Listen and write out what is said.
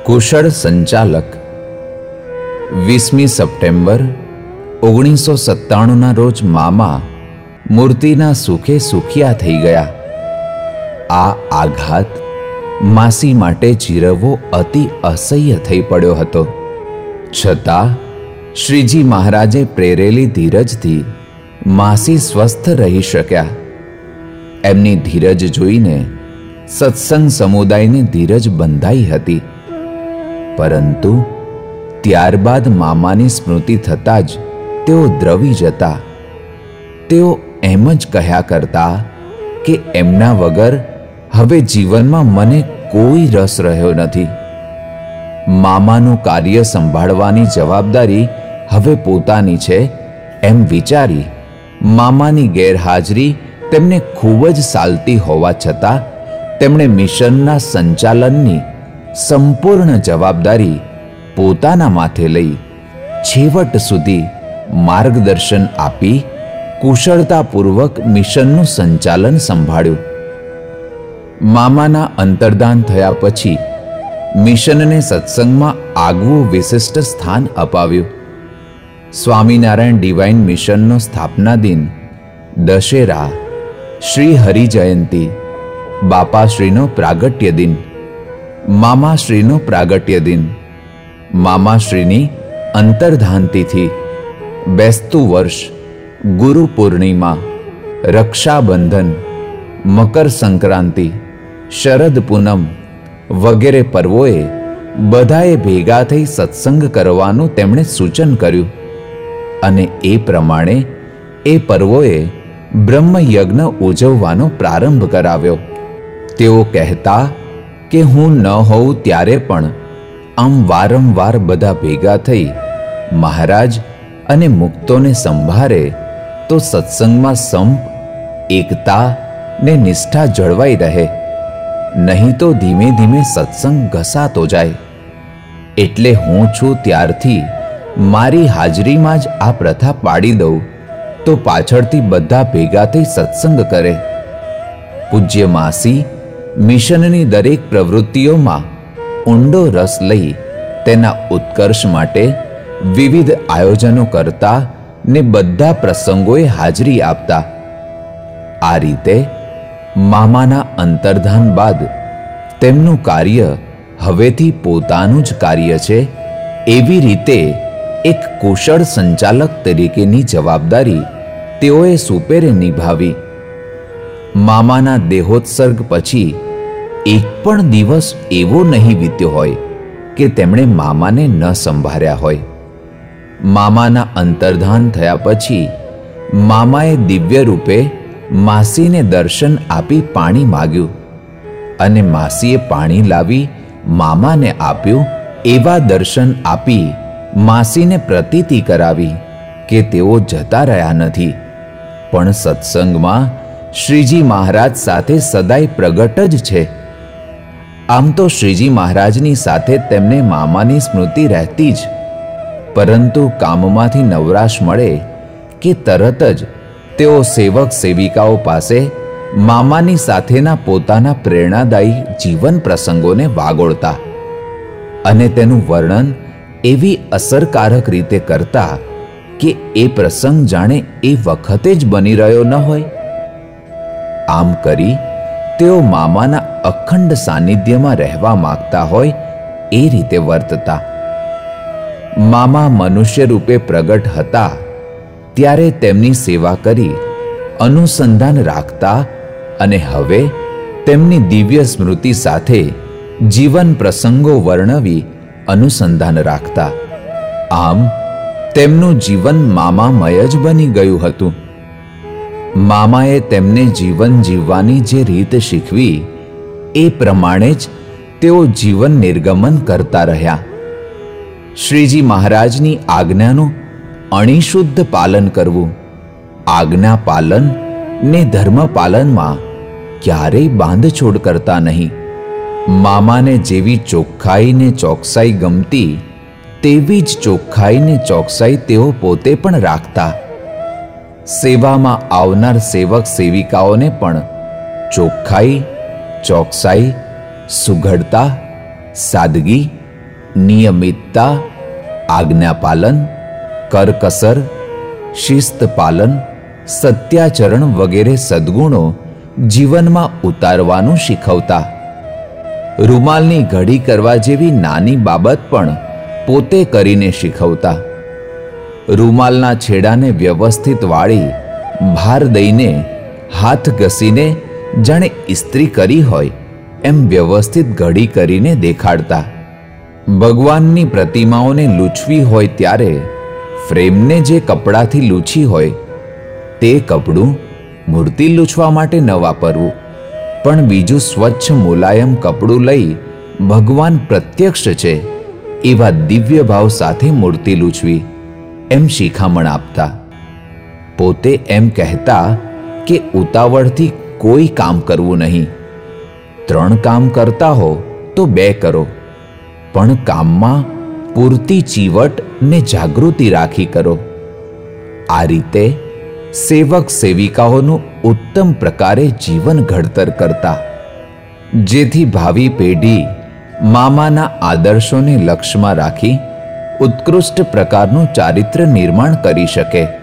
કુશળ સંચાલક 20મી સપ્ટેમ્બર 1997ના રોજ મામા મૂર્તિના સુખે સુખિયા થઈ ગયા. આ આઘાત માસી માટે જીરવવો અતિ અસહ્ય થઈ પડ્યો હતો. છતાં શ્રીજી મહારાજે પ્રેરેલી ધીરજથી માસી સ્વસ્થ રહી શક્યા. એમની ધીરજ જોઈને સત્સંગ સમુદાયને ધીરજ બંધાઈ હતી. પરંતુ ત્યારબાદ મામાની સ્મૃતિ થતાં જ તેઓ દ્રવી જતા. તેઓ એમ જ કહ્યા કરતા કે એમના વગર હવે જીવનમાં મને કોઈ રસ રહ્યો નથી. મામાનું કાર્ય સંભાળવાની જવાબદારી હવે પોતાની છે એમ વિચારી મામાની ગેરહાજરી તેમને ખૂબ જ સાલતી હોવા છતાં તેમણે મિશનના સંચાલનની સંપૂર્ણ જવાબદારી પોતાના માથે લઈ છેવટ સુધી માર્ગદર્શન આપી કુશળતાપૂર્વક મિશનનું સંચાલન સંભાળ્યું. મામાના અંતર્ધાન થયા પછી મિશનને સત્સંગમાં આગવું વિશિષ્ટ સ્થાન અપાવ્યું. સ્વામિનારાયણ ડિવાઇન મિશનનો સ્થાપના દિન, દશેરા, શ્રી હરિ જયંતી, બાપાશ્રીનો પ્રાગટ્ય દિન, મામાશ્રીનો પ્રાગટ્ય દિન, મામાશ્રીની અંતર્ધાન તિથિ, બેસતું વર્ષ, ગુરુ પૂર્ણિમા, રક્ષાબંધન, મકર સંક્રાંતિ, શરદ પૂનમ વગેરે પર્વોએ બધાએ ભેગા થઈ સત્સંગ કરવાનું તેમણે સૂચન કર્યું. અને એ પ્રમાણે એ પર્વોએ બ્રહ્મયજ્ઞ ઉજવવાનો પ્રારંભ કરાવ્યો. તેઓ કહેતા કે હું ન હોઉં ત્યારે પણ આમ વારંવાર બધા ભેગા થઈ મહારાજ અને મુક્તોને સંભાળે તો સત્સંગમાં સંપ, એકતા ને નિષ્ઠા જળવાઈ રહે. નહીં તો ધીમે ધીમે સત્સંગ ઘસાતો જાય. એટલે હું છું ત્યારથી મારી હાજરીમાં જ આ પ્રથા પાડી દઉં તો પાછળથી બધા ભેગા થઈ સત્સંગ કરે. પૂજ્ય માસી મિશનની દરેક પ્રવૃત્તિઓમાં ઊંડો રસ લઈ તેના ઉત્કર્ષ માટે વિવિધ આયોજનો કરતા ને બધા પ્રસંગોએ હાજરી આપતા. આ રીતે મામાના અંતર્ધાન બાદ તેમનું કાર્ય હવેથી પોતાનું જ કાર્ય છે એવી રીતે એક કુશળ સંચાલક તરીકેની જવાબદારી તેઓએ સુપેરે નિભાવી. મામાના દેહોત્સર્ગ પછી એક પણ દિવસ એવો નહીં વીત્યો હોય કે તેમણે મામાને ન સંભાળ્યા હોય. મામાના અંતર્ધાન થયા પછી મામાએ દિવ્ય રૂપે માસીને દર્શન આપી પાણી માગ્યું અને માસીએ પાણી લાવી મામાને આપ્યું. એવા દર્શન આપી માસીને પ્રતીતિ કરાવી કે તેઓ જતા રહ્યા નથી, પણ સત્સંગમાં શ્રીજી મહારાજ સાથે સદાય પ્રગટ જ છે. આમ તો શ્રીજી મહારાજની સાથે તેમને મામાની સ્મૃતિ રહેતી જ, પરંતુ કામમાંથી નવરાશ મળે કે તરત જ તેઓ સેવક સેવિકાઓ પાસે મામાની સાથેના પોતાના પ્રેરણાદાયી જીવન પ્રસંગોને વાગોળતા અને તેનું વર્ણન એવી અસરકારક રીતે કરતા કે એ પ્રસંગ જાણે એ વખતે જ બની રહ્યો ન હોય. આમ કરી તેઓ મામાના અખંડ સાનિધ્યમાં રહેવા માંગતા હોય એ રીતે વર્તતા. મામા મનુષ્ય રૂપે પ્રગટ હતા ત્યારે તેમની સેવા કરી અનુસંધાન રાખતા અને હવે તેમની દિવ્ય સ્મૃતિ સાથે જીવન પ્રસંગો વર્ણવી અનુસંધાન રાખતા. આમ તેમનું જીવન મામામય જ બની ગયું હતું. મામાએ તેમને જીવન જીવવાની જે રીત શીખવી એ પ્રમાણે જ તેઓ જીવન નિર્ગમન કરતા રહ્યા. શ્રીજી મહારાજની આજ્ઞાનું અણિશુદ્ધ પાલન કરવું, આજ્ઞા પાલન ને ધર્મ પાલનમાં ક્યારેય બાંધછોડ કરતા નહીં. મામાને જેવી ચોખ્ખાઈ ને ચોકસાઈ ગમતી તેવી જ ચોખ્ખાઈ ને ચોકસાઈ તેઓ પોતે પણ રાખતા. સેવામાં આવનાર સેવક સેવિકાઓને પણ ચોખ્ખાઈ, ચોકસાઈ, સુઘડતા, સાદગી નિયમિતતા, આજ્ઞાપાલન, કરકસર, શિસ્ત પાલન, સત્યાચરણ વગેરે સદ્ગુણો જીવનમાં ઉતારવાનું શીખવતા. રૂમાલની ઘડી કરવા જેવી નાની બાબત પણ પોતે કરીને શીખવતા. રૂમાલના છેડાને વ્યવસ્થિત વાળી ભાર દઈને હાથ ઘસીને જાણે ઇસ્ત્રી કરી હોય એમ વ્યવસ્થિત ઘડી કરીને દેખાડતા. ભગવાનની પ્રતિમાઓને લૂછવી હોય ત્યારે ફ્રેમને જે કપડાથી લૂછી હોય તે કપડું મૂર્તિ લૂછવા માટે ન વાપરવું, પણ બીજું સ્વચ્છ મુલાયમ કપડું લઈ ભગવાન પ્રત્યક્ષ છે એવા દિવ્ય ભાવ સાથે મૂર્તિ લૂછવી એમ શિખામણ આપતા. પોતે એમ કહેતા કે ઉતાવળથી કોઈ કામ કરવું નહીં. 3 કામ કરતા હો તો 2 કરો, પણ કામમાં પૂરતી ચીવટ ને જાગૃતિ રાખી કરો. આ રીતે સેવક સેવિકાઓનું ઉત્તમ પ્રકારે જીવન ઘડતર કરતા, જેથી ભાવિ પેઢી મામાના આદર્શોને લક્ષ્યમાં રાખી ઉત્કૃષ્ટ પ્રકારનું ચારિત્ર્ય નિર્માણ કરી શકે.